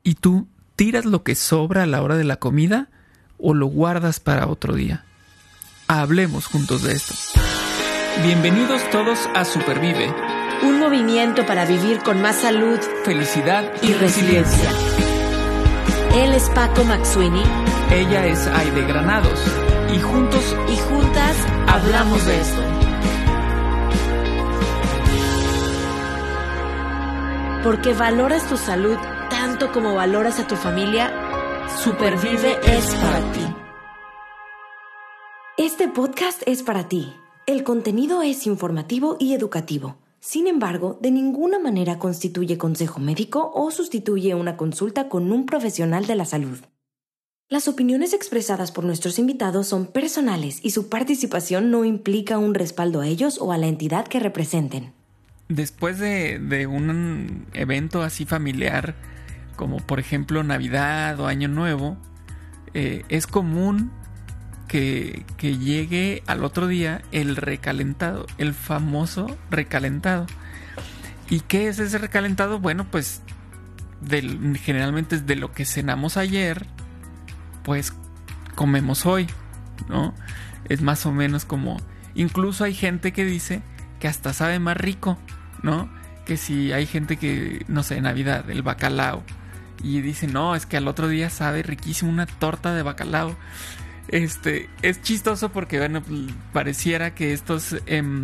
¿Y tú tiras lo que sobra a la hora de la comida o lo guardas para otro día? Hablemos juntos de esto. Bienvenidos todos a Supervive. Un movimiento para vivir con más salud, felicidad y resiliencia. Él es Paco McSweeney. Ella es Aide Granados. Y juntos y juntas hablamos de esto. Porque valoras tu salud tanto como valoras a tu familia, Supervive es para ti. Este podcast es para ti. El contenido es informativo y educativo. Sin embargo, de ninguna manera constituye consejo médico o sustituye una consulta con un profesional de la salud. Las opiniones expresadas por nuestros invitados son personales y su participación no implica un respaldo a ellos o a la entidad que representen. Después de un evento así familiar, como por ejemplo Navidad o Año Nuevo, es común que llegue al otro día el recalentado, el famoso recalentado. ¿Y qué es ese recalentado? Bueno, pues generalmente es de lo que cenamos ayer, pues comemos hoy, ¿no? Es más o menos como... Incluso hay gente que dice que hasta sabe más rico, ¿no? Que si hay gente que, no sé, Navidad, el bacalao, y dice, no, es que al otro día sabe riquísimo una torta de bacalao. Es chistoso porque, bueno, pareciera que estos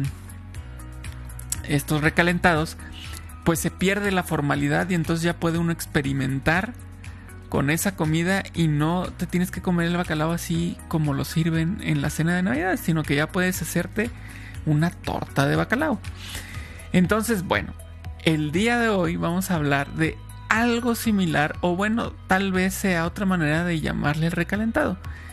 recalentados, pues se pierde la formalidad y entonces ya puede uno experimentar con esa comida y no te tienes que comer el bacalao así como lo sirven en la cena de Navidad, sino que ya puedes hacerte una torta de bacalao. Entonces, bueno, el día de hoy vamos a hablar de algo similar, o bueno, tal vez sea otra manera de llamarle el recalentado.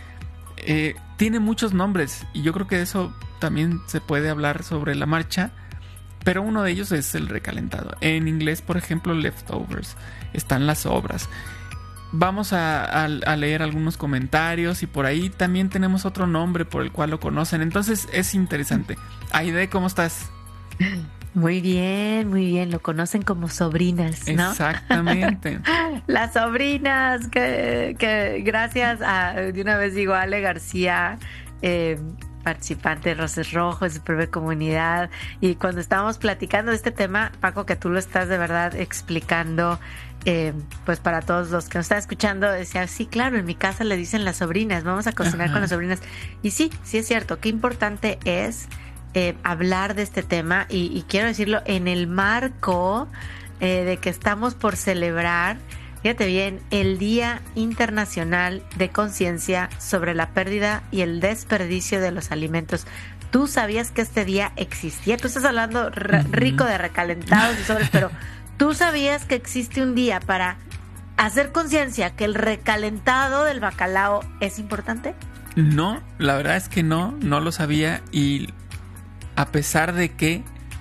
Tiene muchos nombres y yo creo que de eso también se puede hablar sobre la marcha, pero uno de ellos es el recalentado. En inglés, por ejemplo, leftovers, están las sobras. Vamos a leer algunos comentarios y por ahí también tenemos otro nombre por el cual lo conocen. Entonces es interesante. Aide, ¿cómo estás? Muy bien. Lo conocen como sobrinas, ¿no? Exactamente. Las sobrinas, que gracias a, de una vez digo, Ale García, participante de Roses Rojos, de Supervive Comunidad, y cuando estábamos platicando de este tema, Paco, que tú lo estás de verdad explicando, pues para todos los que nos están escuchando, decía, sí, claro, en mi casa le dicen las sobrinas, vamos a cocinar con las sobrinas. Y sí es cierto, qué importante es hablar de este tema y quiero decirlo en el marco de que estamos por celebrar, fíjate bien, el Día Internacional de Conciencia sobre la Pérdida y el Desperdicio de los Alimentos. ¿Tú sabías que este día existía? Tú estás hablando rico de recalentados y sobres, pero ¿tú sabías que existe un día para hacer conciencia que el recalentado del bacalao es importante? No, la verdad es que no lo sabía, y a pesar de que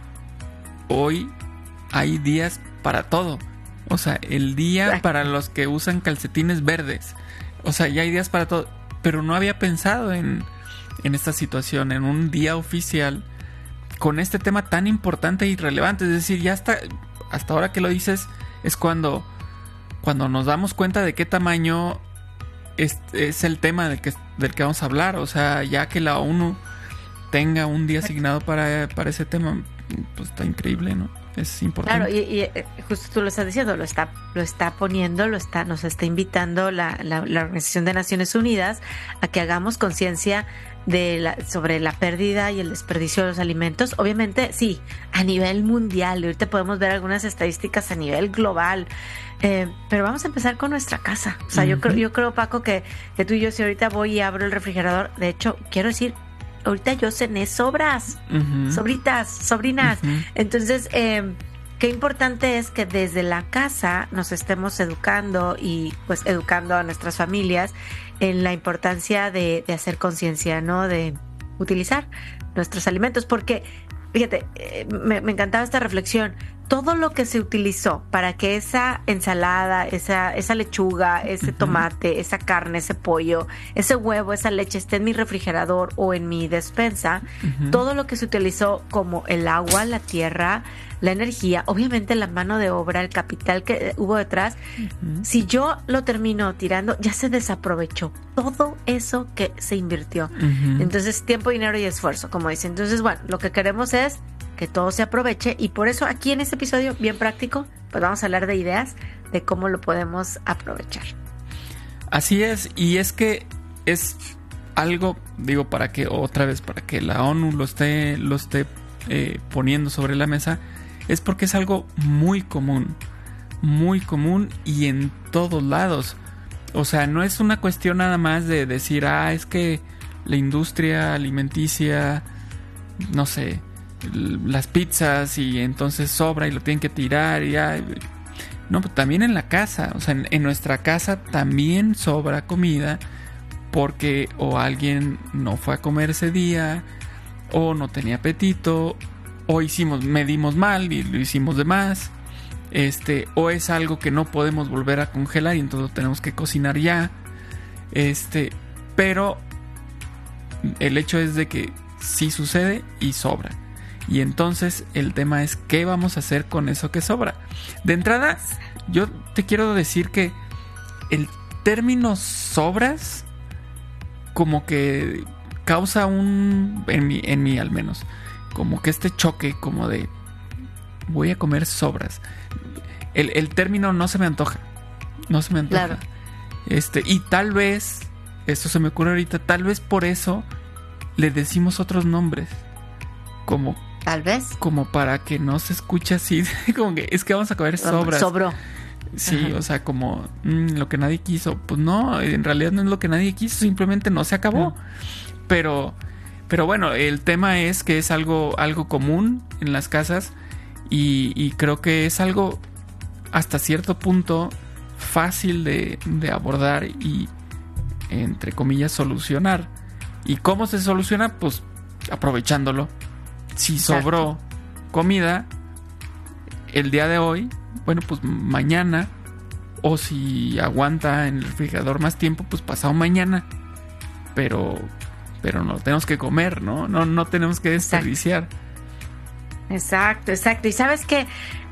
hoy hay días para todo. O sea, el día para los que usan calcetines verdes. O sea, ya hay días para todo. Pero no había pensado en esta situación, en un día oficial con este tema tan importante y relevante. Es decir, ya hasta ahora que lo dices, es cuando nos damos cuenta de qué tamaño es el tema del que vamos a hablar. O sea, ya que la ONU tenga un día asignado para ese tema, pues está increíble, ¿no? Es importante. Claro, y justo tú lo estás diciendo, lo está poniendo, nos está invitando la Organización de Naciones Unidas a que hagamos conciencia sobre la pérdida y el desperdicio de los alimentos. Obviamente, sí, a nivel mundial. Ahorita podemos ver algunas estadísticas a nivel global. Pero vamos a empezar con nuestra casa. O sea, yo creo, Paco, que tú y yo, si ahorita voy y abro el refrigerador, de hecho, quiero decir, ahorita yo cené sobras, sobrinas. Entonces, qué importante es que desde la casa nos estemos educando y pues educando a nuestras familias en la importancia de hacer conciencia, ¿no? De utilizar nuestros alimentos, porque fíjate, me encantaba esta reflexión. todo lo que se utilizó para que esa ensalada, esa lechuga, ese tomate, esa carne, ese pollo, ese huevo, esa leche esté en mi refrigerador o en mi despensa, todo lo que se utilizó como el agua, la tierra, la energía, obviamente la mano de obra, el capital que hubo detrás, si yo lo termino tirando, ya se desaprovechó todo eso que se invirtió. Entonces, tiempo, dinero y esfuerzo, como dicen. Entonces, bueno, lo que queremos es que todo se aproveche, y por eso aquí en este episodio bien práctico, pues vamos a hablar de ideas de cómo lo podemos aprovechar. Así es, y es que es algo, digo, para que la ONU lo esté poniendo sobre la mesa, es porque es algo muy común y en todos lados. O sea, no es una cuestión nada más de decir, es que la industria alimenticia, no sé, las pizzas, y entonces sobra y lo tienen que tirar y ya. No, también en la casa, o sea, en nuestra casa también sobra comida porque o alguien no fue a comer ese día, o no tenía apetito, o medimos mal y lo hicimos de más, o es algo que no podemos volver a congelar y entonces lo tenemos que cocinar ya, pero el hecho es de que sí sucede y sobra. Y entonces el tema es ¿qué vamos a hacer con eso que sobra? De entrada, yo te quiero decir que el término sobras como que causa en mí al menos, como que este choque como de voy a comer sobras. El término no se me antoja. Claro. Y tal vez, esto se me ocurre ahorita, tal vez por eso le decimos otros nombres. Tal vez. Como para que no se escuche así, como que es que vamos a comer sobras. Sobró. Sí, o sea, como lo que nadie quiso. Pues no, en realidad no es lo que nadie quiso, simplemente no se acabó. Pero bueno, el tema es que es algo común en las casas, y creo que es algo hasta cierto punto fácil de abordar y, entre comillas, solucionar. ¿Y cómo se soluciona? Pues aprovechándolo. Si sobró comida el día de hoy, bueno, pues mañana, o si aguanta en el refrigerador más tiempo, pues pasado mañana. Pero no lo tenemos que comer, ¿no? No tenemos que desperdiciar. Exacto. Y sabes que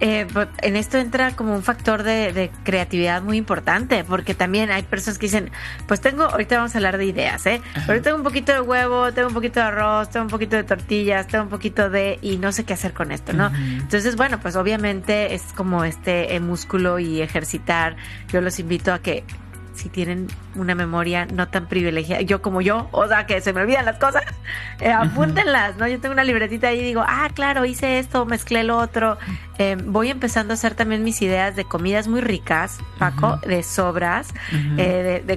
en esto entra como un factor de creatividad muy importante, porque también hay personas que dicen, pues ahorita vamos a hablar de ideas, pero tengo un poquito de huevo, tengo un poquito de arroz, tengo un poquito de tortillas, tengo un poquito y no sé qué hacer con esto, ¿no? Entonces, bueno, pues obviamente es como músculo y ejercitar. Yo los invito a que, si tienen una memoria no tan privilegiada, o sea, que se me olvidan las cosas, apúntenlas, ¿no? Yo tengo una libretita ahí y digo, claro, hice esto, mezclé lo otro. Voy empezando a hacer también mis ideas de comidas muy ricas, Paco, de sobras, de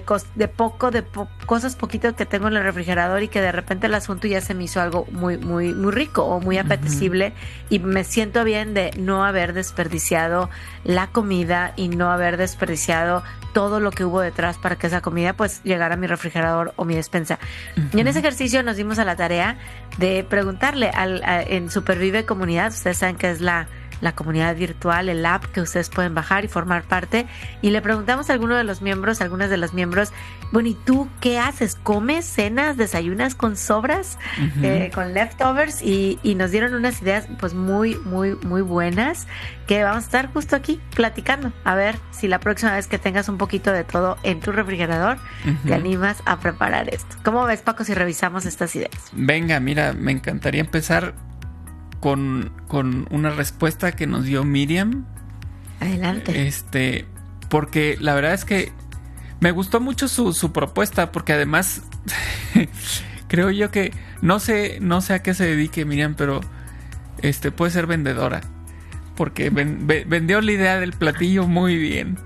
cosas poquito que tengo en el refrigerador y que de repente el asunto ya se me hizo algo muy, muy, muy rico o muy apetecible, y me siento bien de no haber desperdiciado la comida y no haber desperdiciado todo lo que hubo detrás para que esa comida pues llegara a mi refrigerador o mi despensa. Y en ese ejercicio nos dimos a la tarea de preguntarle en Supervive Comunidad, ustedes saben que es la comunidad virtual, el app que ustedes pueden bajar y formar parte, y le preguntamos a algunas de las miembros, bueno, ¿y tú qué haces? ¿Comes, cenas, desayunas con sobras, con leftovers? Y nos dieron unas ideas pues muy, muy, muy buenas, que vamos a estar justo aquí platicando, a ver si la próxima vez que tengas un poquito de todo en tu refrigerador, te animas a preparar esto. ¿Cómo ves, Paco, si revisamos estas ideas? Venga, mira, me encantaría empezar con una respuesta que nos dio Miriam. Adelante. Porque la verdad es que me gustó mucho su propuesta, porque además creo yo que no sé a qué se dedique Miriam, pero puede ser vendedora, porque vendió la idea del platillo muy bien.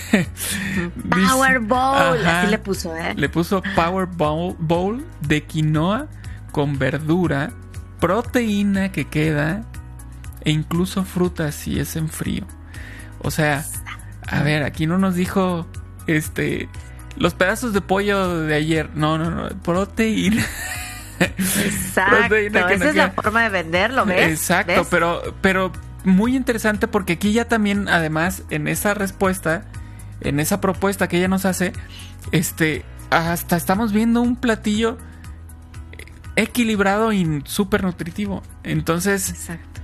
Powerball, así le puso, Le puso Powerball de quinoa con verdura, proteína que queda, e incluso frutas si es en frío. O sea, a ver, aquí no nos dijo los pedazos de pollo de ayer. No, proteína. Exacto, esa es la forma de venderlo, ¿ves? Exacto, ¿ves? pero muy interesante porque aquí ya también, además, en esa respuesta, en esa propuesta que ella nos hace, hasta estamos viendo un platillo equilibrado y súper nutritivo. Entonces, Exacto.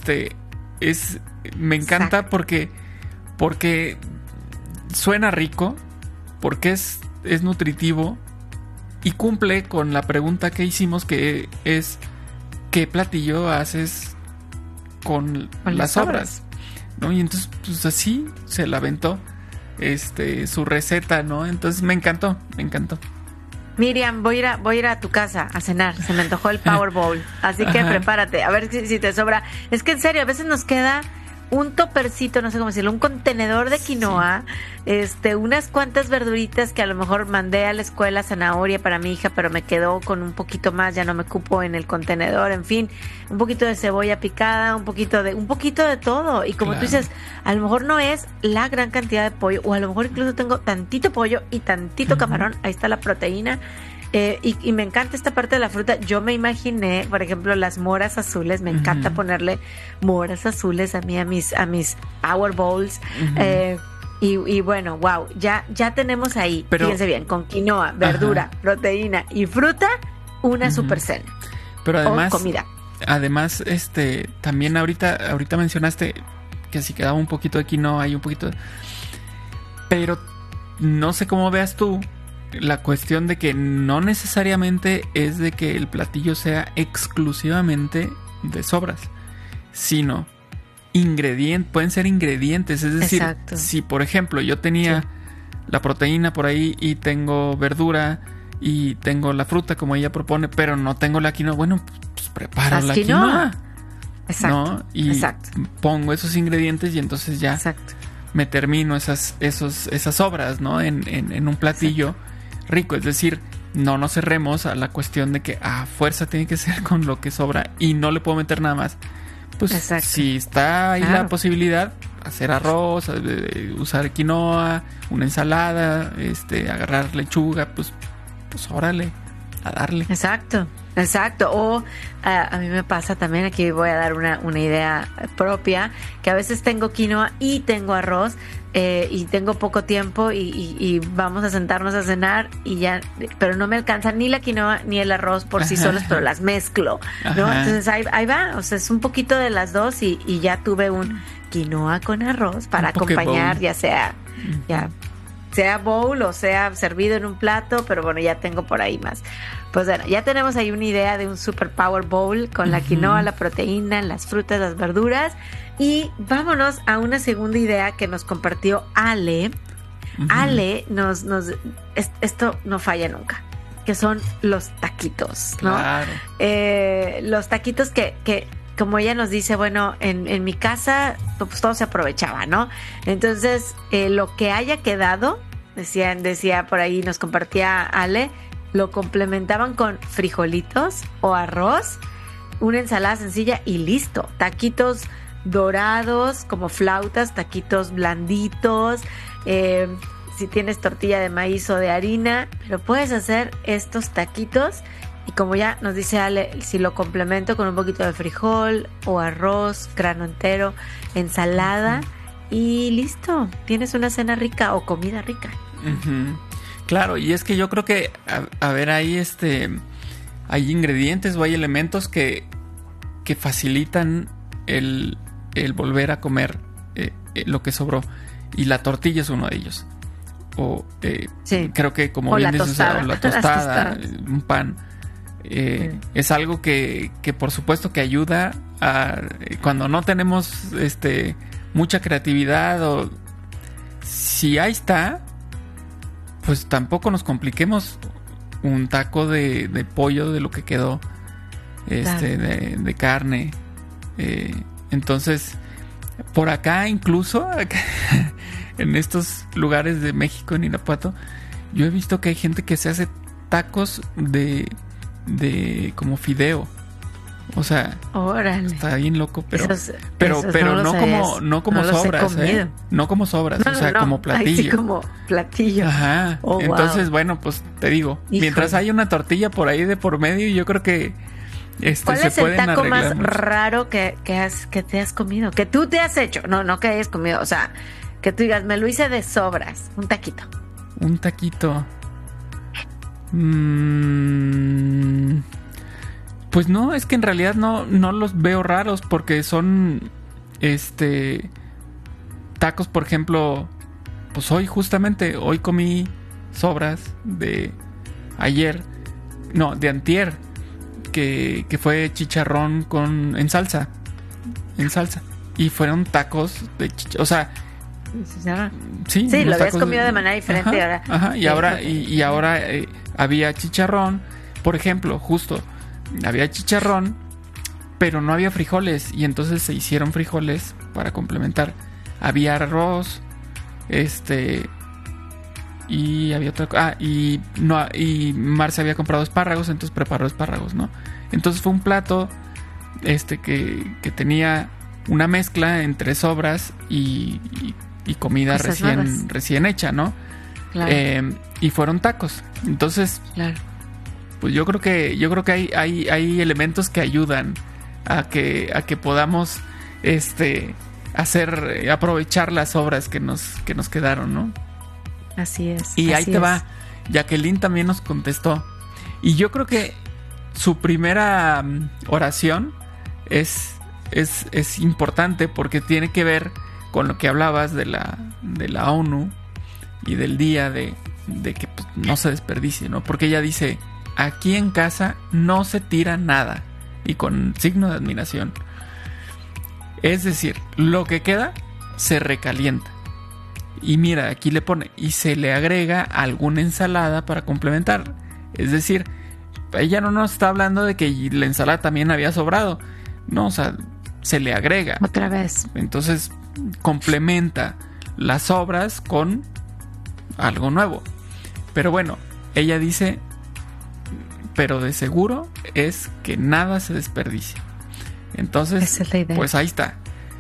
Me encanta Exacto. porque suena rico, porque es nutritivo y cumple con la pregunta que hicimos, que es ¿qué platillo haces con las sobras? ¿No? Y entonces, pues así se la aventó su receta, ¿no? Entonces me encantó. Miriam, voy a ir a tu casa a cenar. Se me antojó el Power Bowl. Así que prepárate. A ver si te sobra. Es que en serio, a veces nos queda un topercito, no sé cómo decirlo, un contenedor de quinoa, unas cuantas verduritas que a lo mejor mandé a la escuela, zanahoria para mi hija, pero me quedó con un poquito más, ya no me cupo en el contenedor, en fin, un poquito de cebolla picada, un poquito de todo. Y como Claro. tú dices, a lo mejor no es la gran cantidad de pollo, o a lo mejor incluso tengo tantito pollo y tantito camarón, ahí está la proteína. Y me encanta esta parte de la fruta. Yo me imaginé, por ejemplo, las moras azules. Me encanta ponerle moras azules a mis Power Bowls. Y bueno, wow, ya tenemos ahí, Pero, fíjense bien, con quinoa, verdura, proteína y fruta, una super cena. Pero además, o comida. Además, también ahorita mencionaste que si quedaba un poquito de quinoa y un poquito de... Pero no sé cómo veas tú la cuestión de que no necesariamente es de que el platillo sea exclusivamente de sobras, sino pueden ser ingredientes. Es decir, Exacto. si por ejemplo yo tenía la proteína por ahí y tengo verdura y tengo la fruta como ella propone, pero no tengo la quinoa, bueno, pues preparo la quinoa. Exacto. ¿No? Y pongo esos ingredientes y entonces ya me termino esas sobras, ¿no? En un platillo rico. Es decir, no nos cerremos a la cuestión de que a fuerza tiene que ser con lo que sobra y no le puedo meter nada más. Pues si está ahí la posibilidad, hacer arroz, usar quinoa, una ensalada, agarrar lechuga, pues órale, a darle. Exacto. O a mí me pasa también, aquí voy a dar una idea propia, que a veces tengo quinoa y tengo arroz, y tengo poco tiempo y vamos a sentarnos a cenar y ya, pero no me alcanza ni la quinoa ni el arroz por sí solos, pero las mezclo, ¿no? Entonces ahí va, o sea, es un poquito de las dos y ya tuve un quinoa con arroz para acompañar, ya sea bowl o sea servido en un plato, pero bueno, ya tengo por ahí más. Pues bueno, ya tenemos ahí una idea de un super power bowl con la quinoa, la proteína, las frutas, las verduras. Y vámonos a una segunda idea que nos compartió Ale. Ale esto no falla nunca, que son los taquitos, ¿no? Claro. Los taquitos que como ella nos dice, bueno, en mi casa pues todo se aprovechaba, ¿no? Entonces, lo que haya quedado, decía por ahí, nos compartía Ale, lo complementaban con frijolitos o arroz, una ensalada sencilla y listo. Taquitos dorados como flautas, taquitos blanditos, si tienes tortilla de maíz o de harina, pero puedes hacer estos taquitos. Y como ya nos dice Ale, si lo complemento con un poquito de frijol o arroz, grano entero, ensalada y listo, tienes una cena rica o comida rica. Claro, y es que yo creo que a ver, ahí hay ingredientes o hay elementos que facilitan el volver a comer lo que sobró, y la tortilla es uno de ellos. O creo que como o bien la dices, tostada. o la tostada, un pan. Es algo que por supuesto que ayuda a cuando no tenemos mucha creatividad, o si ahí está, pues tampoco nos compliquemos. Un taco de pollo de lo que quedó, de carne, entonces por acá incluso en estos lugares de México, en Irapuato, yo he visto que hay gente que se hace tacos de como fideo. O sea, órale, está bien loco, pero no no como sobras, no como sobras, o sea, como platillo. Sí, como platillo. Ajá. Entonces, bueno, pues te digo, mientras haya una tortilla por ahí de por medio, yo creo que ¿Cuál se es el pueden taco arreglar más mucho. raro que te has comido? Que tú te has hecho. No que hayas comido. O sea, que tú digas, me lo hice de sobras. Un taquito. Un taquito. Pues no, es que en realidad no los veo raros porque son tacos, por ejemplo, pues hoy comí sobras de ayer, no, de antier, que fue chicharrón en salsa, y fueron tacos de chicharrón, o sea, sí, lo habías comido de manera diferente. Ajá, y ahora había chicharrón, por ejemplo, justo, había chicharrón, pero no había frijoles, y entonces se hicieron frijoles para complementar. Había arroz, y había otra y Marce había comprado espárragos, entonces preparó espárragos, ¿no? Entonces fue un plato que tenía una mezcla entre sobras y comida recién hecha, ¿no? Claro. Y fueron tacos. Entonces, claro, pues yo creo que hay elementos que ayudan a que podamos aprovechar las sobras que nos quedaron, ¿no? Así es. Y ahí así te es. va. Jacqueline también nos contestó. Y yo creo que su primera oración es importante porque tiene que ver con lo que hablabas de la ONU y del día de que pues, no se desperdicie, ¿no? Porque ella dice, aquí en casa no se tira nada, y con signo de admiración. Es decir, lo que queda se recalienta. Y mira, aquí le pone, y se le agrega alguna ensalada para complementar. Es decir, ella no nos está hablando de que la ensalada también había sobrado. No, o sea, se le agrega. Otra vez. Entonces, complementa las sobras con algo nuevo. Pero bueno, ella dice, pero de seguro es que nada se desperdicia. Entonces, esa es la idea. Pues ahí está.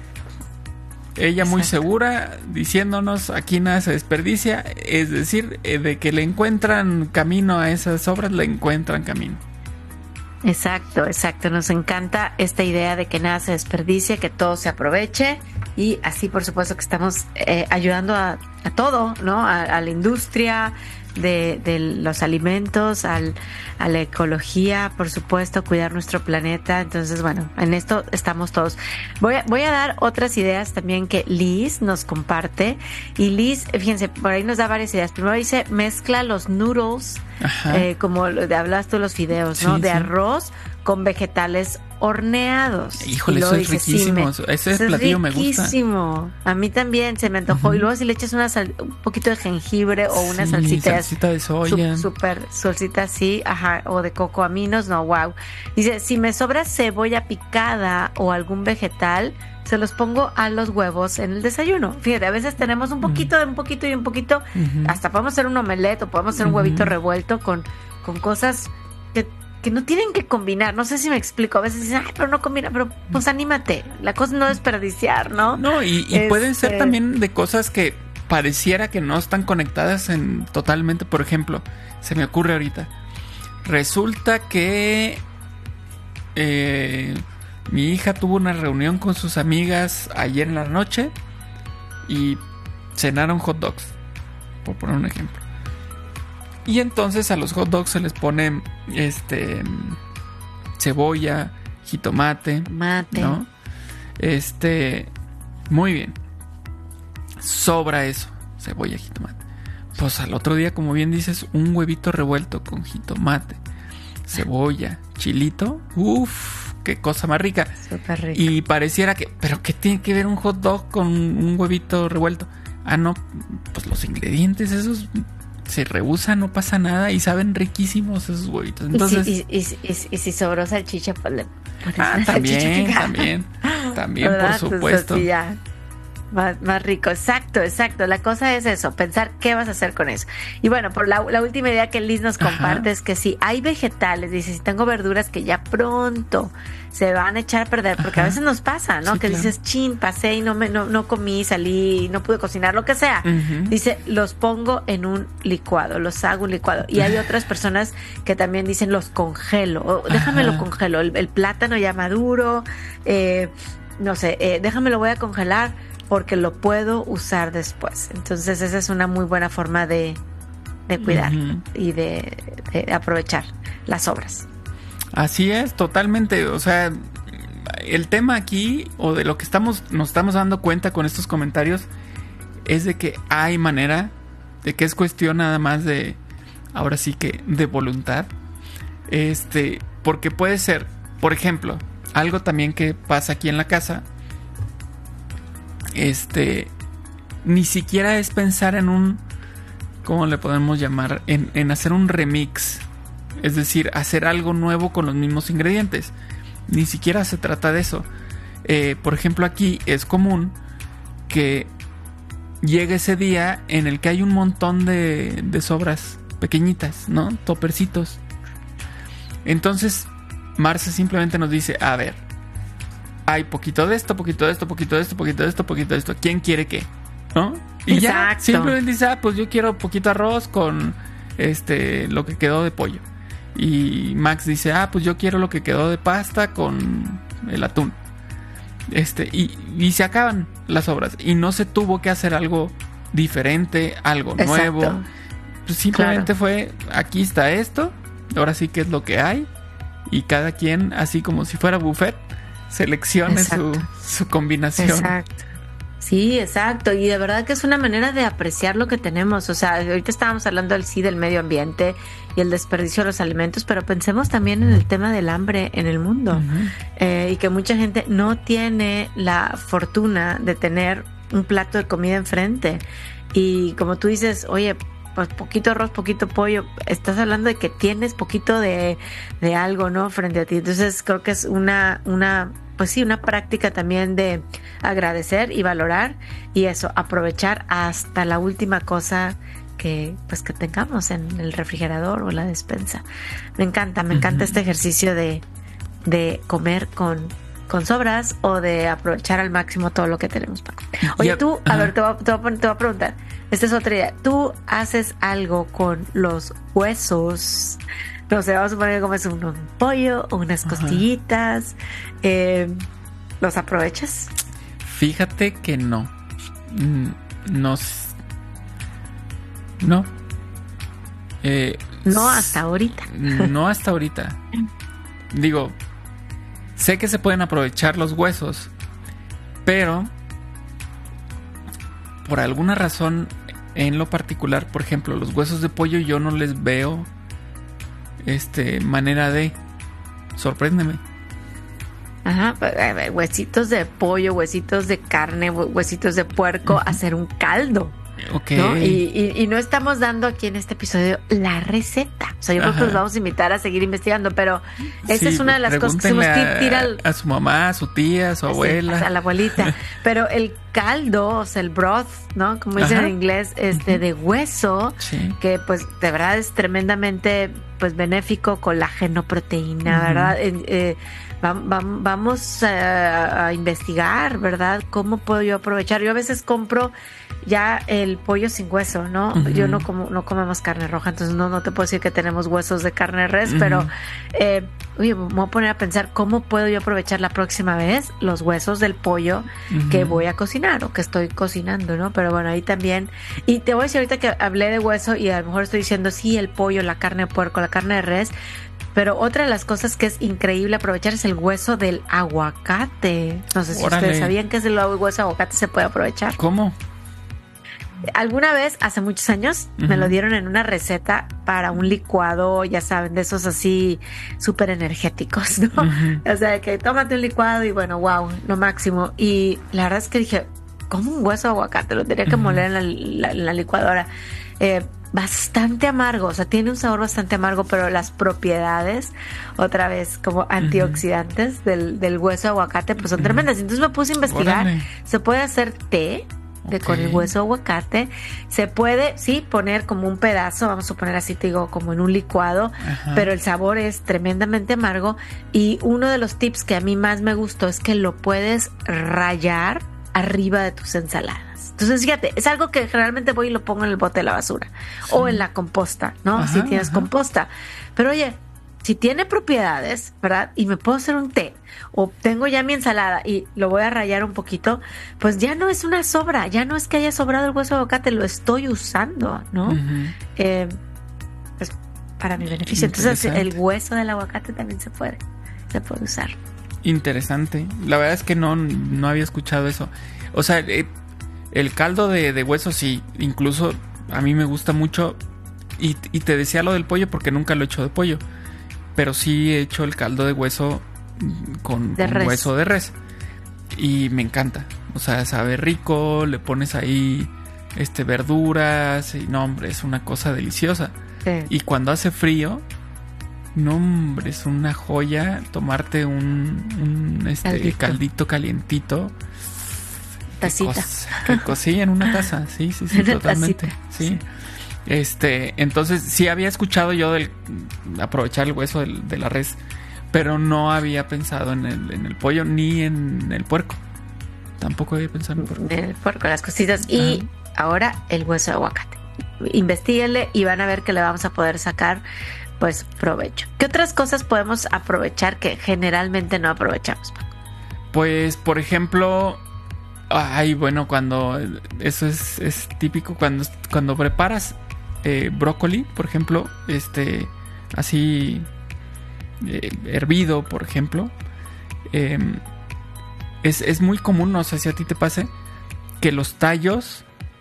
Ella muy segura diciéndonos aquí nada se desperdicia, es decir, de que le encuentran camino a esas obras, le encuentran camino. Exacto. Nos encanta esta idea de que nada se desperdicie, que todo se aproveche, y así por supuesto que estamos ayudando a todo, ¿no? A la industria de los alimentos, a la ecología, por supuesto, cuidar nuestro planeta. Entonces, bueno, en esto estamos todos. Voy a dar otras ideas también que Liz nos comparte. Y Liz, fíjense, por ahí nos da varias ideas. Primero dice, mezcla los noodles, como hablas tú, los fideos, ¿no? Sí, de sí. arroz con vegetales horneados. Híjole, eso es riquísimo. Ese platillo me gusta. Riquísimo. A mí también se me antojó. Y luego si le echas un poquito de jengibre o una salsita de soya. Súper salsita así, o de cocoaminos, no, wow. Dice, si me sobra cebolla picada o algún vegetal, se los pongo a los huevos en el desayuno. Fíjate, a veces tenemos un poquito de un poquito y un poquito. Hasta podemos hacer un omelette o podemos hacer un huevito revuelto con cosas que no tienen que combinar. No sé si me explico. A veces dicen, ay, pero no combina. Pero pues anímate. La cosa no es desperdiciar, ¿no? No, y pueden ser también de cosas que pareciera que no están conectadas totalmente. Por ejemplo, se me ocurre ahorita. Resulta que mi hija tuvo una reunión con sus amigas ayer en la noche y cenaron hot dogs, por poner un ejemplo. Y entonces a los hot dogs se les pone cebolla, jitomate, ¿no? Muy bien. Sobra eso, cebolla, jitomate. Pues al otro día, como bien dices, un huevito revuelto con jitomate, cebolla, chilito. Uf, qué cosa más rica. Súper rica. Y pareciera que, ¿pero qué tiene que ver un hot dog con un huevito revuelto? Ah, no, pues los ingredientes esos se rehusan, no pasa nada y saben riquísimos esos huevitos. Entonces, y si sobró salchicha, pues le pones una también, salchicha también, ¿verdad? por supuesto. Entonces, más rico. Exacto. La cosa es eso, pensar qué vas a hacer con eso. Y bueno, por la última idea que Liz nos comparte es que si hay vegetales, dice, si tengo verduras que ya pronto se van a echar a perder, porque a veces nos pasa, ¿no? Sí, que claro. dices, chin, pasé y no comí, salí, no pude cocinar, lo que sea. Dice, los pongo en un licuado, los hago un licuado. Y hay otras personas que también dicen, los congelo, o déjamelo congelo, el plátano ya maduro, no sé, déjamelo, voy a congelar porque lo puedo usar después. Entonces esa es una muy buena forma de cuidar y de aprovechar las sobras. Así es, totalmente. O sea, el tema aquí, o de lo que nos estamos dando cuenta con estos comentarios, es de que hay manera, de que es cuestión nada más de, ahora sí que, de voluntad. Porque puede ser, por ejemplo, algo también que pasa aquí en la casa, ni siquiera es pensar en un, ¿cómo le podemos llamar? En hacer un remix. Es decir, hacer algo nuevo con los mismos ingredientes. Ni siquiera se trata de eso. Por ejemplo, aquí es común que llegue ese día en el que hay un montón de sobras pequeñitas, ¿no? Topercitos. Entonces, Marce simplemente nos dice, a ver, hay poquito de esto, poquito de esto, poquito de esto, poquito de esto, poquito de esto. ¿Quién quiere qué? ¿No? Y ya simplemente dice, pues yo quiero poquito arroz con lo que quedó de pollo. Y Max dice, pues yo quiero lo que quedó de pasta con el atún. Y se acaban las sobras. Y no se tuvo que hacer algo diferente, algo nuevo. Pues simplemente fue, aquí está esto, ahora sí que es lo que hay. Y cada quien, así como si fuera buffet, seleccione su combinación. Exacto. Sí, exacto. Y de verdad que es una manera de apreciar lo que tenemos. O sea, ahorita estábamos hablando del medio ambiente y el desperdicio de los alimentos, pero pensemos también en el tema del hambre en el mundo. Y que mucha gente no tiene la fortuna de tener un plato de comida enfrente. Y como tú dices, oye, pues poquito arroz, poquito pollo, estás hablando de que tienes poquito de algo, ¿no? Frente a ti. Entonces creo que es una práctica también de agradecer y valorar, y eso, aprovechar hasta la última cosa que tengamos en el refrigerador o la despensa. Me encanta este ejercicio de comer con sobras o de aprovechar al máximo todo lo que tenemos, Paco. Oye, tú, a ver, te voy a preguntar, esta es otra idea, ¿tú haces algo con los huesos? No sé, vamos a suponer que comes un pollo o unas costillitas. ¿Los aprovechas? Fíjate que no. No. No hasta ahorita. No hasta ahorita. Digo, sé que se pueden aprovechar los huesos, pero por alguna razón en lo particular, por ejemplo, los huesos de pollo yo no les veo manera de. Sorpréndeme. Ajá, huesitos de pollo, huesitos de carne, huesitos de puerco, hacer un caldo. Okay. ¿No? Y no estamos dando aquí en este episodio la receta. O sea, yo creo que los vamos a invitar a seguir investigando, pero esa es una de las cosas que hacemos. A su mamá, a su tía, a su abuela. A la abuelita. Pero el caldo, o sea, el broth, ¿no? Como dicen en inglés, de hueso, que pues de verdad es tremendamente benéfico, colágeno, proteína, ¿verdad? Vamos a investigar, ¿verdad? ¿Cómo puedo yo aprovechar? Yo a veces compro ya el pollo sin hueso, ¿no? Yo no comemos carne roja, entonces no te puedo decir que tenemos huesos de carne de res, pero oye, me voy a poner a pensar cómo puedo yo aprovechar la próxima vez los huesos del pollo que voy a cocinar o que estoy cocinando, ¿no? Pero bueno, ahí también, y te voy a decir ahorita que hablé de hueso y a lo mejor estoy diciendo sí, el pollo, la carne de puerco, la carne de res, pero otra de las cosas que es increíble aprovechar es el hueso del aguacate. No sé si ustedes sabían que el hueso de aguacate se puede aprovechar. ¿Cómo? Alguna vez, hace muchos años, me lo dieron en una receta para un licuado, ya saben, de esos así súper energéticos, ¿no? O sea, que tómate un licuado y bueno, wow, lo máximo. Y la verdad es que dije, ¿cómo un hueso de aguacate? Lo tenía que moler en la licuadora. bastante amargo, o sea, tiene un sabor bastante amargo, pero las propiedades, otra vez, como antioxidantes del hueso de aguacate, pues son tremendas. Entonces me puse a investigar. Órale. Se puede hacer té con el hueso de aguacate. Se puede, sí, poner como un pedazo, vamos a poner así, te digo, como en un licuado, pero el sabor es tremendamente amargo. Y uno de los tips que a mí más me gustó es que lo puedes rallar arriba de tus ensaladas. Entonces, fíjate, es algo que generalmente voy y lo pongo en el bote de la basura o en la composta, ¿no? Si tienes composta. Pero oye, si tiene propiedades, ¿verdad? Y me puedo hacer un té, o tengo ya mi ensalada y lo voy a rallar un poquito, pues ya no es una sobra, ya no es que haya sobrado el hueso de aguacate, lo estoy usando, ¿no? Pues para mi beneficio. Entonces el hueso del aguacate también se puede usar. Interesante. La verdad es que no había escuchado eso. O sea, el caldo de hueso sí, incluso a mí me gusta mucho. Y te decía lo del pollo porque nunca lo he hecho de pollo. Pero sí he hecho el caldo de hueso con hueso de res. Y me encanta. O sea, sabe rico, le pones ahí verduras. Y no, hombre, es una cosa deliciosa. Sí. Y cuando hace frío, no, hombre, es una joya tomarte un caldito calientito. Tacita. Sí, en una taza. Sí, totalmente. Tacita. Sí. Entonces sí había escuchado yo del aprovechar el hueso de la res, pero no había pensado en el pollo ni en el puerco. Tampoco había pensado en el puerco. En el puerco, las cositas. Y ahora el hueso de aguacate. Investíguenle y van a ver que le vamos a poder sacar pues provecho. ¿Qué otras cosas podemos aprovechar que generalmente no aprovechamos, Paco? Pues por ejemplo, bueno, cuando eso es típico cuando preparas brócoli, por ejemplo, así hervido, por ejemplo, es muy común, no sé si a ti te pase, que los tallos,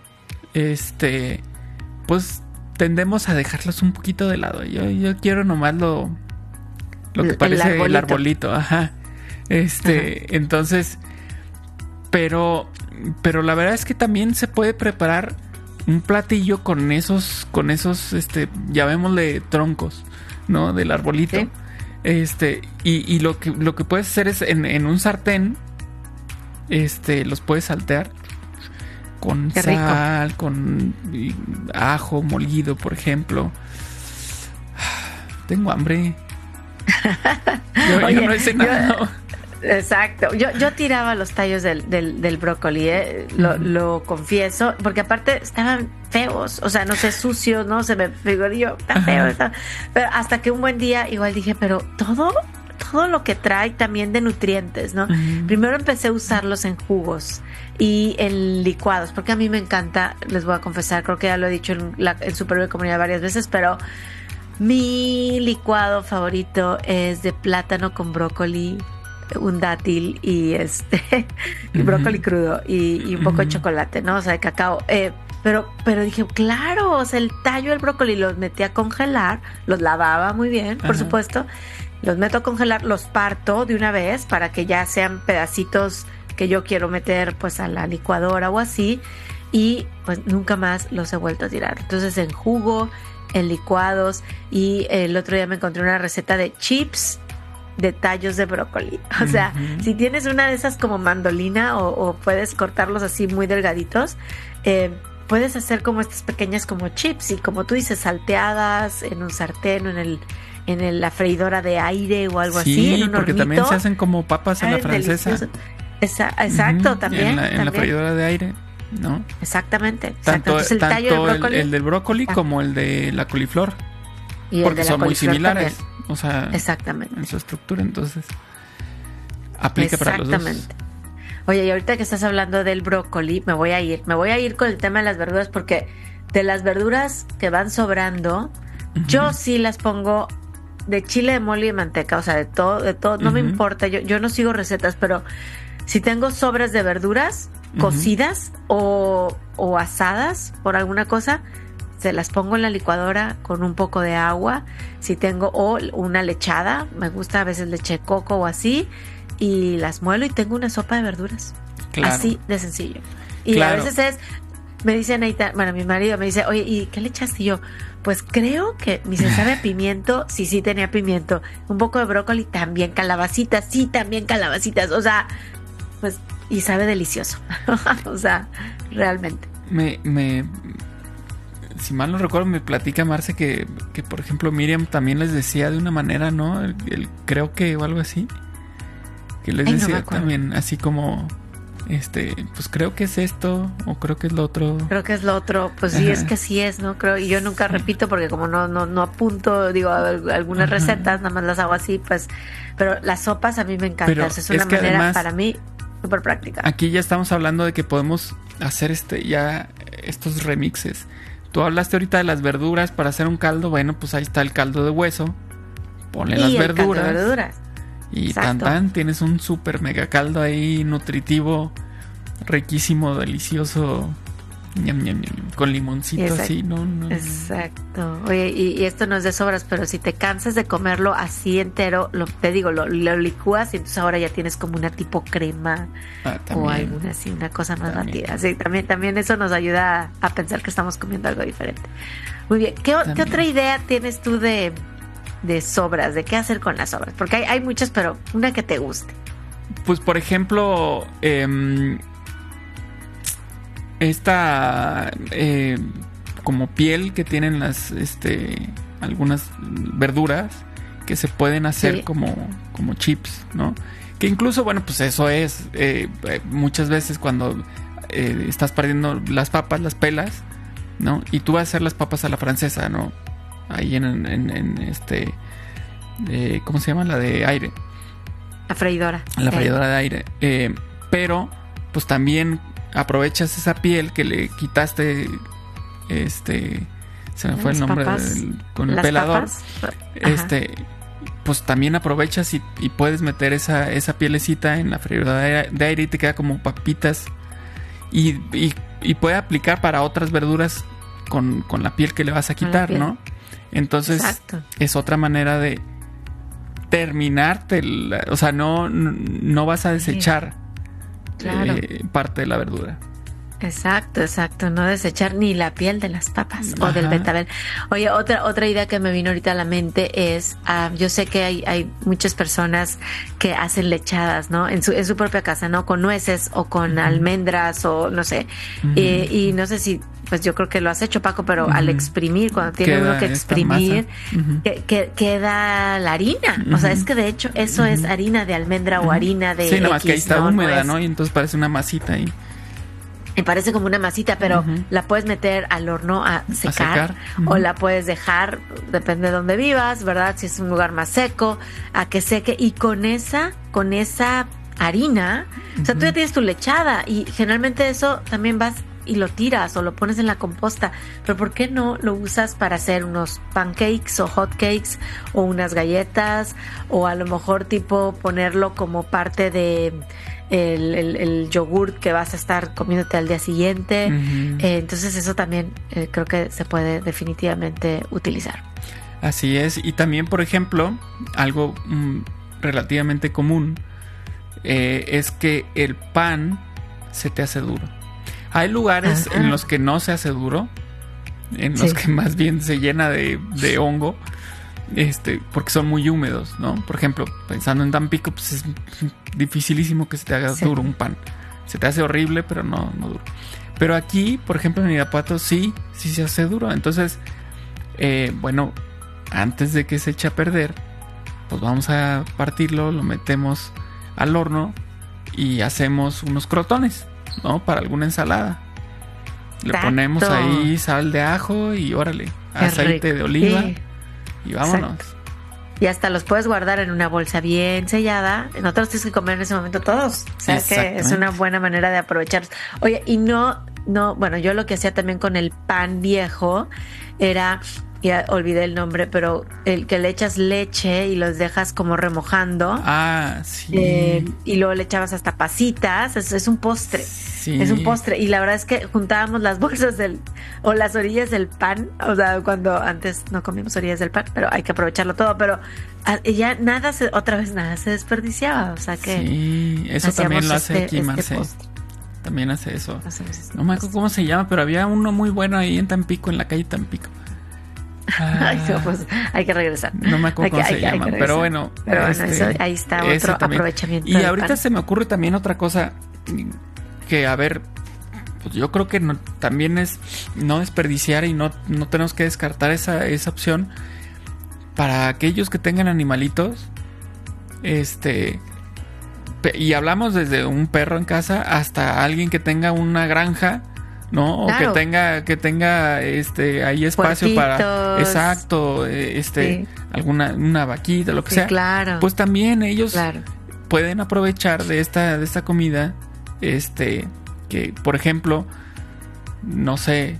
pues tendemos a dejarlos un poquito de lado. Yo quiero nomás lo que parece el arbolito, entonces, pero la verdad es que también se puede preparar un platillo con esos llamémosle troncos, ¿no? Del arbolito. ¿Sí? Y lo que puedes hacer es en un sartén, los puedes saltear con sal, con ajo molido, por ejemplo. Tengo hambre. Yo no he cenado. Exacto. Yo tiraba los tallos del brócoli, lo confieso, porque aparte estaban feos, o sea, no sé, sucios, no se me digo yo, está feo, pero hasta que un buen día igual dije, pero todo lo que trae también de nutrientes, ¿no? Primero empecé a usarlos en jugos y en licuados, porque a mí me encanta, les voy a confesar, creo que ya lo he dicho en Super Bebé Comunidad varias veces, pero mi licuado favorito es de plátano con brócoli, un dátil y y brócoli crudo y un poco de chocolate, ¿no? O sea, de cacao. Pero dije, claro, o sea, el tallo del brócoli los metí a congelar, los lavaba muy bien, por supuesto, los meto a congelar, los parto de una vez para que ya sean pedacitos que yo quiero meter pues a la licuadora o así, y pues nunca más los he vuelto a tirar. Entonces en jugo, en licuados, y el otro día me encontré una receta de chips de tallos de brócoli. O sea, si tienes una de esas como mandolina o puedes cortarlos así muy delgaditos, puedes hacer como estas pequeñas como chips y como tú dices, salteadas en un sartén o en la freidora de aire o algo así, en un porque hornito. También se hacen como papas en la francesa. Exacto, también. En la freidora de aire, ¿no? Exactamente. Tanto el tallo del brócoli, el del brócoli como el de la coliflor. Y porque son muy similares. También. O sea, exactamente, en su estructura, entonces aplica para los dos. Oye, y ahorita que estás hablando del brócoli, me voy a ir con el tema de las verduras, porque de las verduras que van sobrando, yo sí las pongo de chile, de mole y de manteca, o sea, de todo, no me importa, yo no sigo recetas, pero si tengo sobras de verduras cocidas o asadas por alguna cosa, se las pongo en la licuadora con un poco de agua, si tengo o una lechada, me gusta a veces leche de coco o así, y las muelo y tengo una sopa de verduras. Claro. Así de sencillo. Y a veces es me dice Neita, bueno, mi marido me dice, oye, ¿y qué le echaste? Y yo, pues creo que mi se sabe a pimiento, sí tenía pimiento, un poco de brócoli, también calabacitas, o sea, pues, y sabe delicioso, o sea, realmente. Si mal no recuerdo, me platica Marce que por ejemplo Miriam también les decía de una manera, ¿no? Creo que o algo así, que les decía también así como... pues creo que es esto o creo que es lo otro. Creo que es lo otro, pues sí, es que sí es, ¿no? Creo, y yo nunca repito porque como no apunto, digo, algunas recetas, nada más las hago así, pues, pero las sopas a mí me encantan, pero es una manera además, para mí súper práctica. Aquí ya estamos hablando de que podemos hacer ya estos remixes. Tú hablaste ahorita de las verduras para hacer un caldo, bueno, pues ahí está el caldo de hueso, ponle las verduras. Y tan, tienes un súper mega caldo ahí, nutritivo, riquísimo, delicioso, ñam, ñam, ñam, con limoncito así, ¿no? Exacto. Oye, y esto no es de sobras, pero si te cansas de comerlo así entero, lo licúas y entonces ahora ya tienes como una tipo crema o alguna así, una cosa más batida. Sí, también eso nos ayuda a pensar que estamos comiendo algo diferente. Muy bien. ¿Qué otra idea tienes tú de sobras, de qué hacer con las sobras? Porque hay muchas, pero una que te guste. Pues por ejemplo, esta como piel que tienen las algunas verduras que se pueden hacer como chips, ¿no? Que incluso, bueno, pues eso es muchas veces cuando estás perdiendo las papas, las pelas, ¿no? Y tú vas a hacer las papas a la francesa, ¿no? Ahí ¿cómo se llama? La de aire. La freidora. La freidora de aire. Pero, pues también aprovechas esa piel que le quitaste, se me fue el nombre con el pelador. Pues también aprovechas y puedes meter esa pielecita en la freidora de aire y te queda como papitas. Y puede aplicar para otras verduras con la piel que le vas a quitar, ¿no? Entonces, exacto, es otra manera de terminarte, o sea, no vas a desechar parte de la verdura. Exacto, no desechar ni la piel de las papas o del betabel. Oye, otra idea que me vino ahorita a la mente es, yo sé que hay muchas personas que hacen lechadas, ¿no? En su propia casa, ¿no? Con nueces o con almendras o no sé. Y no sé si, pues yo creo que lo has hecho, Paco, pero al exprimir, cuando tiene uno que exprimir, queda la harina. O sea, es que de hecho eso es harina de almendra o harina de nada más que ahí está húmeda, ¿no? Y entonces parece una masita ahí. Me parece como una masita, pero la puedes meter al horno a secar. O la puedes dejar, depende de dónde vivas, ¿verdad? Si es un lugar más seco, a que seque. Y con esa harina, o sea, tú ya tienes tu lechada y generalmente eso también vas y lo tiras o lo pones en la composta. Pero ¿por qué no lo usas para hacer unos pancakes o hot cakes o unas galletas? O a lo mejor tipo ponerlo como parte de el yogurt que vas a estar comiéndote al día siguiente. Entonces eso también creo que se puede definitivamente utilizar. Así es. Y también, por ejemplo, algo relativamente común es que el pan se te hace duro. Hay lugares en los que no se hace duro, en los que más bien se llena de hongo, porque son muy húmedos, ¿no? Por ejemplo, pensando en Tampico, pues es dificilísimo que se te haga duro un pan. Se te hace horrible, pero no duro. Pero aquí, por ejemplo, en Irapuato sí se hace duro. Entonces, bueno, antes de que se eche a perder, pues vamos a partirlo, lo metemos al horno y hacemos unos crotones, ¿no? Para alguna ensalada. Le ponemos ahí sal de ajo y órale, aceite de oliva y vámonos. Exacto. Y hasta los puedes guardar en una bolsa bien sellada. No te los tienes que comer en ese momento todos. O sea que es una buena manera de aprovecharlos. Oye, y bueno, yo lo que hacía también con el pan viejo era, ya olvidé el nombre, pero el que le echas leche y los dejas como remojando. Sí. Y luego le echabas hasta pasitas. Es un postre. Sí. Es un postre. Y la verdad es que juntábamos las bolsas o las orillas del pan. O sea, cuando antes no comíamos orillas del pan, pero hay que aprovecharlo todo. Pero ya nada se desperdiciaba. O sea que sí, eso también lo hace aquí Marce. también hace eso. No me acuerdo cómo se llama, pero había uno muy bueno ahí en Tampico, en la calle Tampico. Ay, no, pues hay que regresar. No me acuerdo cómo se llama, pero bueno. Eso, ahí está otro aprovechamiento. Y ahorita se me ocurre también otra cosa que, a ver, pues yo creo que también es no desperdiciar y no tenemos que descartar esa opción para aquellos que tengan animalitos. Y hablamos desde un perro en casa hasta alguien que tenga una granja, ¿no? Claro. O que tenga ahí espacio para, exacto, sí. Una vaquita, lo que sea. Claro. Pues también ellos pueden aprovechar de esta comida, que por ejemplo, no sé,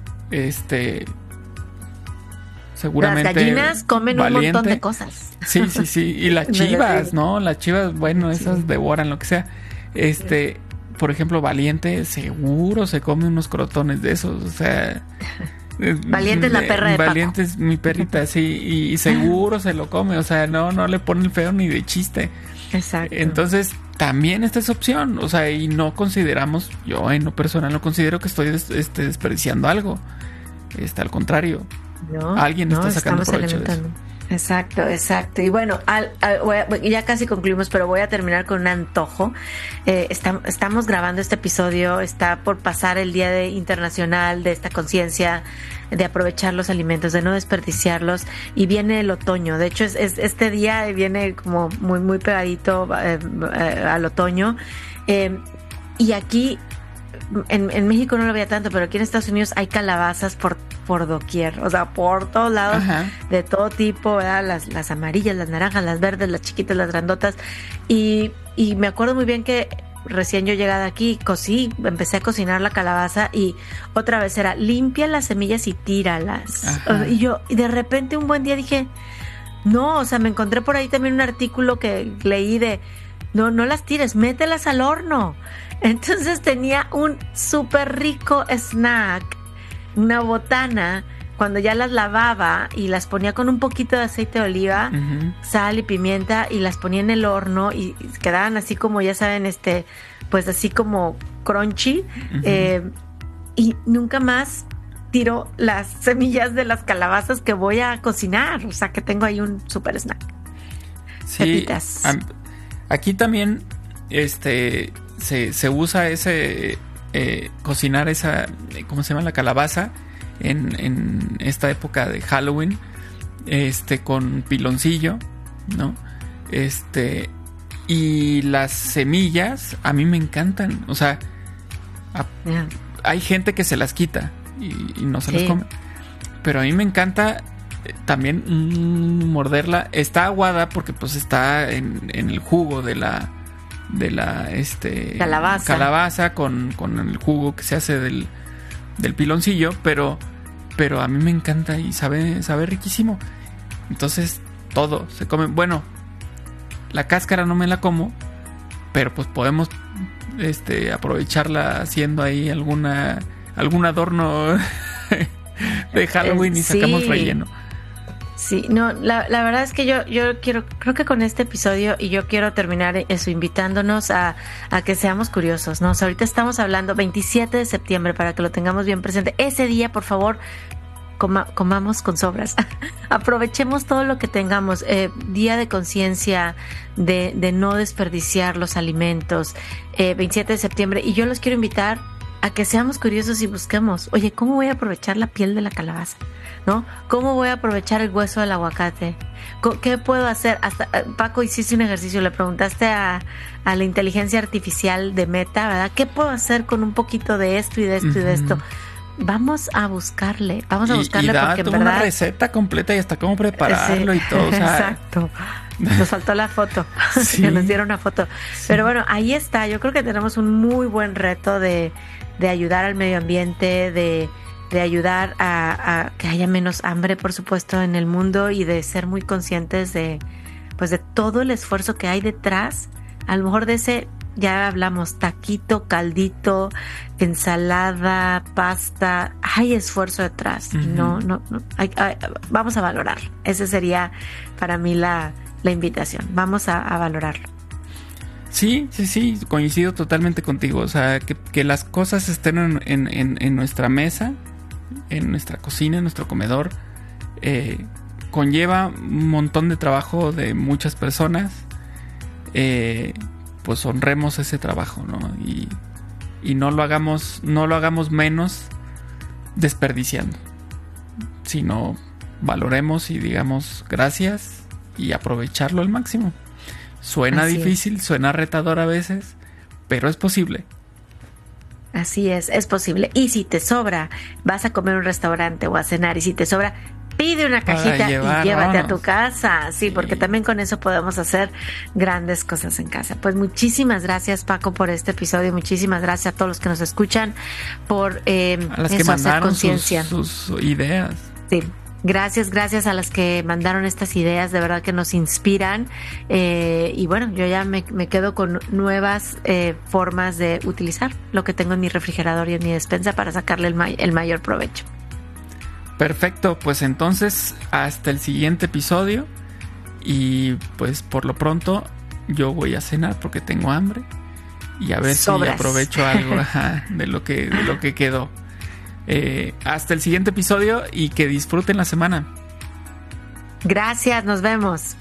seguramente las gallinas comen un montón de cosas. Sí. Y las chivas, ¿no? Las chivas, bueno, esas devoran lo que sea. Por ejemplo, Valiente seguro se come unos crotones de esos, o sea... Valiente es la perra de Valiente Paco. Es mi perrita, sí, y seguro se lo come, o sea, no le pone el feo ni de chiste. Exacto. Entonces, también esta es opción, o sea, y no consideramos, yo en lo personal no considero que estoy desperdiciando algo. Al contrario, alguien está sacando provecho de eso. Exacto. Y bueno, ya casi concluimos, pero voy a terminar con un antojo. Estamos grabando este episodio, está por pasar el Día Internacional de esta conciencia de aprovechar los alimentos, de no desperdiciarlos, y viene el otoño. De hecho, este día viene como muy, muy pegadito al otoño. Y aquí, en México no lo veía tanto, pero aquí en Estados Unidos hay calabazas por doquier, o sea, por todos lados. Ajá. De todo tipo, ¿verdad? Las amarillas, las naranjas, las verdes, las chiquitas, las grandotas. Y me acuerdo muy bien que recién yo llegada aquí, empecé a cocinar la calabaza, y otra vez era limpia las semillas y tíralas. Ajá. Y de repente un buen día dije, no, o sea, me encontré por ahí también un artículo que leí de no las tires, mételas al horno. Entonces tenía un súper rico snack, una botana, cuando ya las lavaba y las ponía con un poquito de aceite de oliva, sal y pimienta, y las ponía en el horno y quedaban así como, ya saben, pues así como crunchy, y nunca más tiro las semillas de las calabazas que voy a cocinar, o sea que tengo ahí un super snack. Sí, pepitas. Aquí también se usa cocinar esa, ¿cómo se llama? La calabaza en esta época de Halloween, con piloncillo, ¿no? Y las semillas a mí me encantan, o sea, hay gente que se las quita y no se las come, pero a mí me encanta también morderla. Está aguada porque pues está en el jugo de la calabaza con el jugo que se hace del piloncillo, pero a mí me encanta y sabe riquísimo. Entonces todo se come. Bueno, la cáscara no me la como, pero pues podemos aprovecharla haciendo ahí algún adorno de Halloween y sacamos relleno. Sí, no, la verdad es que yo creo que con este episodio, y yo quiero terminar eso invitándonos a que seamos curiosos, ¿no? O sea, ahorita estamos hablando 27 de septiembre, para que lo tengamos bien presente. Ese día, por favor, comamos con sobras. Aprovechemos todo lo que tengamos. Día de conciencia de no desperdiciar los alimentos. 27 de septiembre. Y yo los quiero invitar a que seamos curiosos y busquemos, oye, ¿cómo voy a aprovechar la piel de la calabaza? ¿No? ¿Cómo voy a aprovechar el hueso del aguacate? ¿Qué puedo hacer? Hasta Paco, hiciste un ejercicio, le preguntaste a la inteligencia artificial de Meta, ¿verdad? ¿Qué puedo hacer con un poquito de esto y de esto y de esto? Vamos a buscarle y porque en verdad una receta completa y hasta cómo prepararlo y todo. O sea, exacto. Nos faltó la foto, que nos dieron una foto. Sí. Pero bueno, ahí está. Yo creo que tenemos un muy buen reto de ayudar al medio ambiente, de ayudar a que haya menos hambre, por supuesto, en el mundo, y de ser muy conscientes de todo el esfuerzo que hay detrás. A lo mejor de ese, ya hablamos, taquito, caldito, ensalada, pasta, hay esfuerzo detrás. No, vamos a valorar. Esa sería para mí la invitación. Vamos a valorarlo. Sí, coincido totalmente contigo. O sea, que las cosas estén en nuestra mesa, en nuestra cocina, en nuestro comedor, conlleva un montón de trabajo de muchas personas. Pues honremos ese trabajo, ¿no? Y no lo hagamos menos desperdiciando, sino valoremos y digamos gracias y aprovecharlo al máximo. Suena Así difícil, suena retador a veces, pero es posible. Así es posible. Y si te sobra, vas a comer a un restaurante o a cenar, y si te sobra, pide una cajita y llévate a tu casa. Sí, porque también con eso podemos hacer grandes cosas en casa. Pues muchísimas gracias, Paco, por este episodio. Muchísimas gracias a todos los que nos escuchan por a las que mandaron sus ideas. Sí. Gracias a las que mandaron estas ideas, de verdad que nos inspiran. Y bueno, yo ya me quedo con nuevas formas de utilizar lo que tengo en mi refrigerador y en mi despensa para sacarle el mayor provecho. Perfecto, pues entonces hasta el siguiente episodio. Y pues por lo pronto yo voy a cenar porque tengo hambre. Y a ver si aprovecho algo de lo que quedó. Hasta el siguiente episodio y que disfruten la semana. Gracias, nos vemos.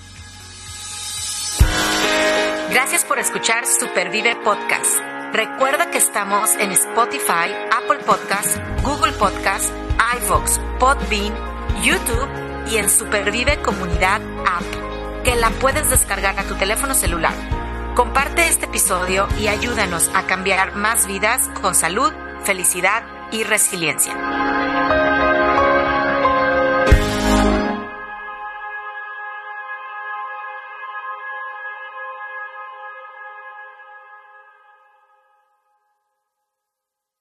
Gracias por escuchar Supervive Podcast. Recuerda que estamos en Spotify, Apple Podcasts, Google Podcasts, iVoox, Podbean, YouTube y en Supervive Comunidad App, que la puedes descargar a tu teléfono celular. Comparte este episodio y ayúdanos a cambiar más vidas con salud, felicidad y resiliencia.